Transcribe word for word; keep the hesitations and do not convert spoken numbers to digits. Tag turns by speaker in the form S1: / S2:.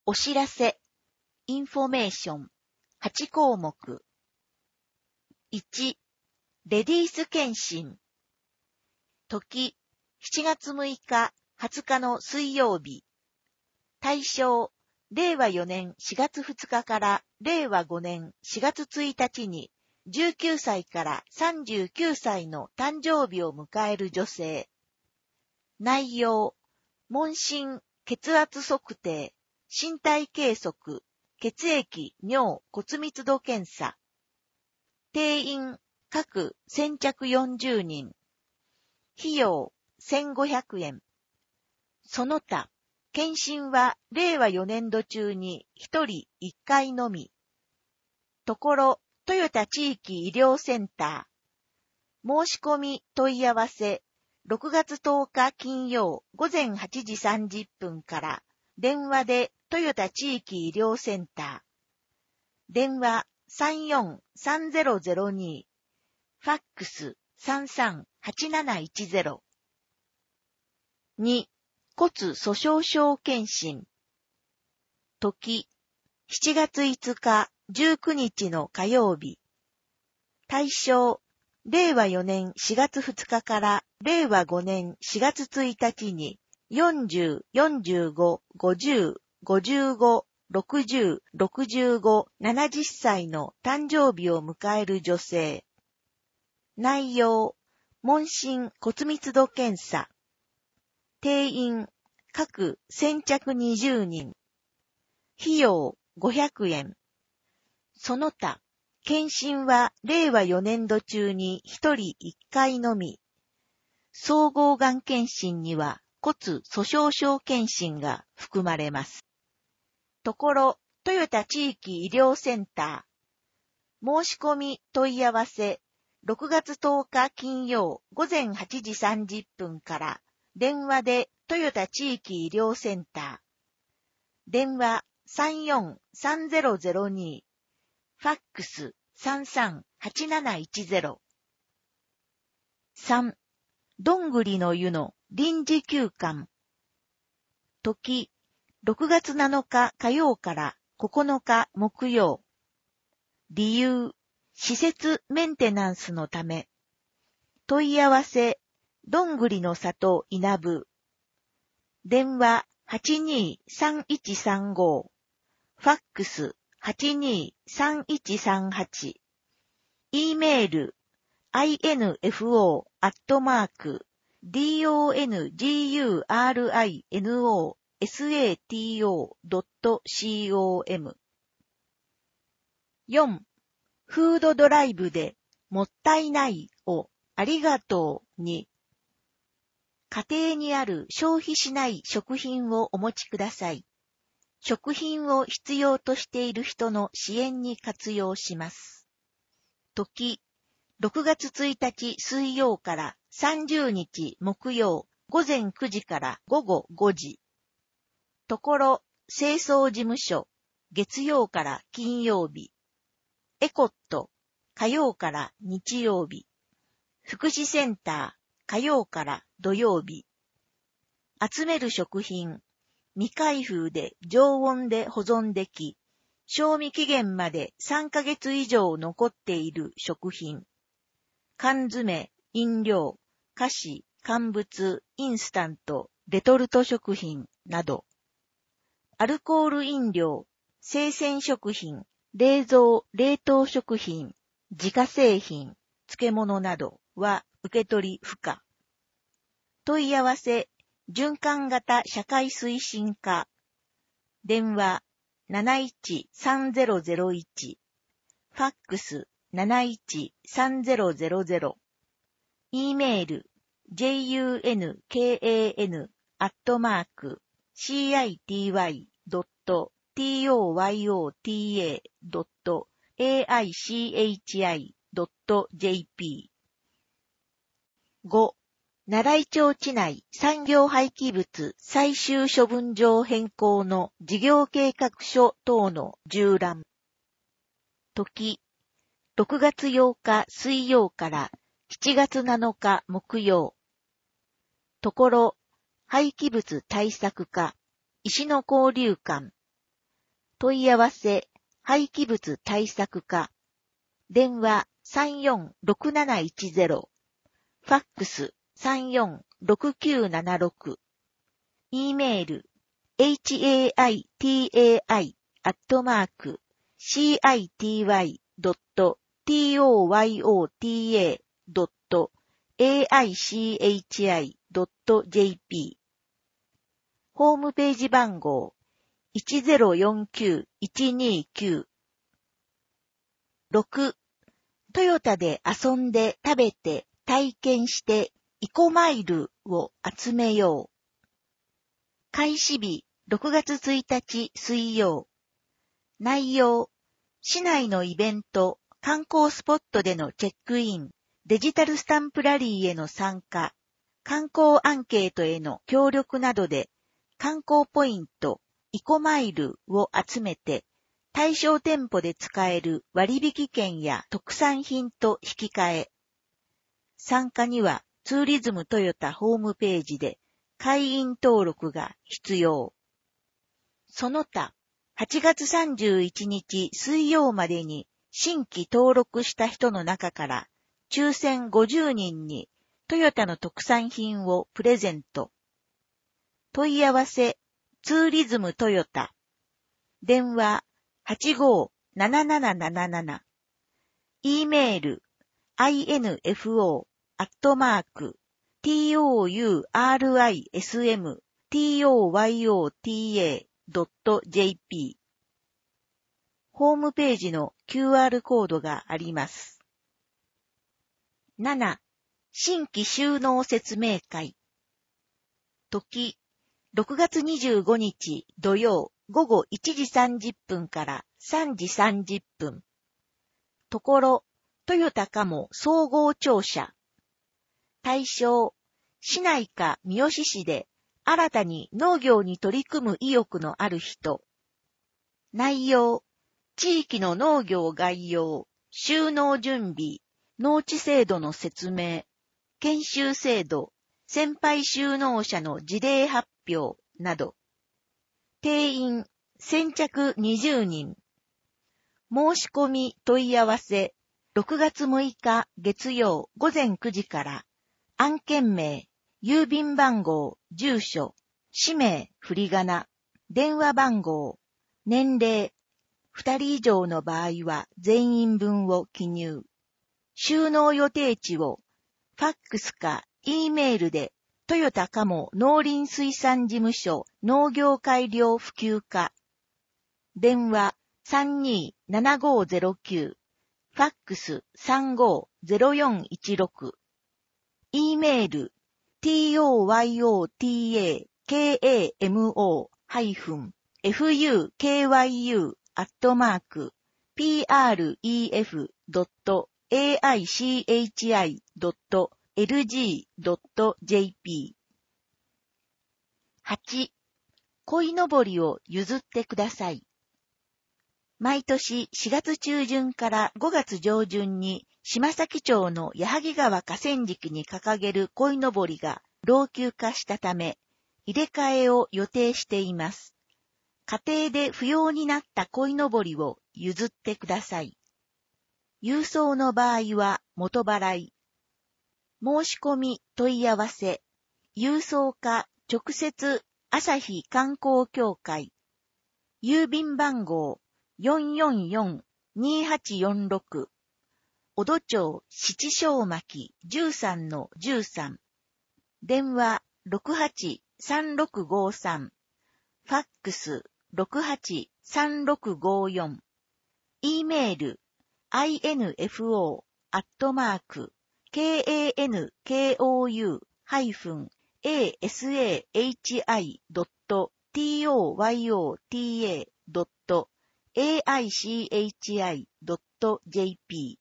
S1: お知らせ、インフォメーション、はち項目。いち、レディース検診。時、しちがつむいか、はつかの水曜日。対象、れいわよねんしがつふつかかられいわごねんしがつついたちに、じゅうきゅうさいからさんじゅうきゅうさいの誕生日を迎える女性。内容、問診、血圧測定、身体計測、血液、尿、骨密度検査。定員、各先着よんじゅうにん。費用、せんごひゃくえん。その他、検診はれいわよねんど中にひとりいっかいのみ。ところ、豊田地域医療センター。申し込み問い合わせ、ろくがつとおか金曜ごぜんはちじさんじゅっぷんから、電話で豊田地域医療センター。電話さんよんさんぜろぜろに、ファックスさんさんはちなないちぜろ。に、骨粗鬆症検診。時、しちがついつかじゅうくにちの火曜日。対象、れいわよねんしがつふつかかられいわごねんしがつついたちによんじゅう、よんじゅうご、ごじゅう、ごじゅうご、ろくじゅう、ろくじゅうご、ななじゅっさいの誕生日を迎える女性。内容、問診骨密度検査。定員、各先着にじゅうにん。費用、ごひゃくえん。その他、検診はれいわよねんど中にひとりいっかいのみ。総合がん検診には骨粗鬆症検診が含まれます。ところ、豊田地域医療センター。申し込み問い合わせ、ろくがつとおか金曜ごぜんはちじさんじゅっぷんから、電話で豊田地域医療センター。電話さんよんさんぜろぜろに、ファックスさんさんはちなないちぜろ。さん、どんぐりの湯の臨時休館。時、ろくがつなのか火曜からここのか木曜。理由、施設メンテナンスのため。問い合わせ、どんぐりの里稲部。電話はちにさんいちさんご。ファックスはちにさんいちさんはち。E メール、アイエヌエフオー アットマーク、ドングリノサト ドットコム。よん、フードドライブでもったいないをありがとうに。家庭にある消費しない食品をお持ちください。食品を必要としている人の支援に活用します。時、ろくがつついたち水曜からさんじゅうにち木曜ごぜんくじからごごごじ。ところ、清掃事務所、月曜から金曜日。エコット、火曜から日曜日。福祉センター、火曜から土曜日。集める食品、未開封で常温で保存でき、賞味期限までさんかげつ以上残っている食品。缶詰、飲料、菓子、乾物、インスタント、レトルト食品など。アルコール飲料、生鮮食品、冷蔵、冷凍食品、自家製品、漬物などは受け取り不可。問い合わせ、循環型社会推進課。電話なないちさんぜろぜろいち。ファックスなないちさんぜろぜろぜろ。E メール ジェイユーエヌケーエーエヌ アットマーク シーアイティーワイ ドット トヨタ ドット エーアイシーエイチアイ ドット ジェーピー。ご、奈良井町地内産業廃棄物最終処分場変更の事業計画書等の縦覧。時、ろくがつようか水曜からしちがつなのか木曜。ところ、廃棄物対策課、石野交流館。 問い合わせ、廃棄物対策課。電話さんよんろくなないちゼロ。ファックスさんよんろくきゅうななろく。E メール、ハイタイアットマーク、シーアイティーワイドットトヨタドットエーアイシーエイチアイドットジェーピー。ホームページ番号、いちゼロよんきゅういちにきゅう。ろく、トヨタで遊んで食べて体験してイコマイルを集めよう。開始日ろくがつついたち水曜。内容、市内のイベント、観光スポットでのチェックイン、デジタルスタンプラリーへの参加、観光アンケートへの協力などで観光ポイント、イコマイルを集めて対象店舗で使える割引券や特産品と引き換え。参加にはツーリズムトヨタホームページで会員登録が必要。その他、はちがつさんじゅういちにち水曜までに新規登録した人の中から抽選ごじゅうにんにトヨタの特産品をプレゼント。問い合わせ、ツーリズムトヨタ。電話はちごーなななななななな。E メール、アイエヌエフオー アットマーク、トゥーリスム トヨタ ドットジェーピー。ホームページの キューアール コードがあります。なな、新規収納説明会。時、ろくがつにじゅうごにち土曜午後いちじさんじゅっぷんからさんじさんじゅっぷん。ところ、トヨタカモ総合庁舎。対象、市内か三好市で新たに農業に取り組む意欲のある人。内容、地域の農業概要、収納準備、農地制度の説明、研修制度、先輩収納者の事例発表など。定員、先着にじゅうにん。申し込み問い合わせ、ろくがつむいか月曜午前くじから、案件名、郵便番号、住所、氏名、振り仮名、電話番号、年齢、ふたり以上の場合は全員分を記入。収納予定地を、ファックスか E メールで、トヨタカモ農林水産事務所農業改良普及課。電話さんにーななごーゼロきゅう。ファックスさんごーゼロよんいちろく。E メール トヨタカモ フユーケーワイユー アットマーク プレフ ドット エーアイシーエイチアイ ドット エルジー ドット ジェーピー。はち、鯉のぼりを譲ってください。毎年しがつちゅうじゅんからごがつじょうじゅんに島崎町の矢作川河川敷に掲げる鯉のぼりが老朽化したため、入れ替えを予定しています。家庭で不要になった鯉のぼりを譲ってください。郵送の場合は元払い。申し込み問い合わせ、郵送か直接朝日観光協会。郵便番号 よんよんよんにはちよんろく。小戸町七正巻 じゅうさんのじゅうさん。電話 ろくはちさんろくごさん。ファックス ろくはちさんろくごよん。E メール アイエヌエフオー アットマーク ケーエーエヌケーオーユー ハイフン エーエスエーエイチアイ ドット トヨタ ドット エーアイシーエイチアイ ドット ジェーピー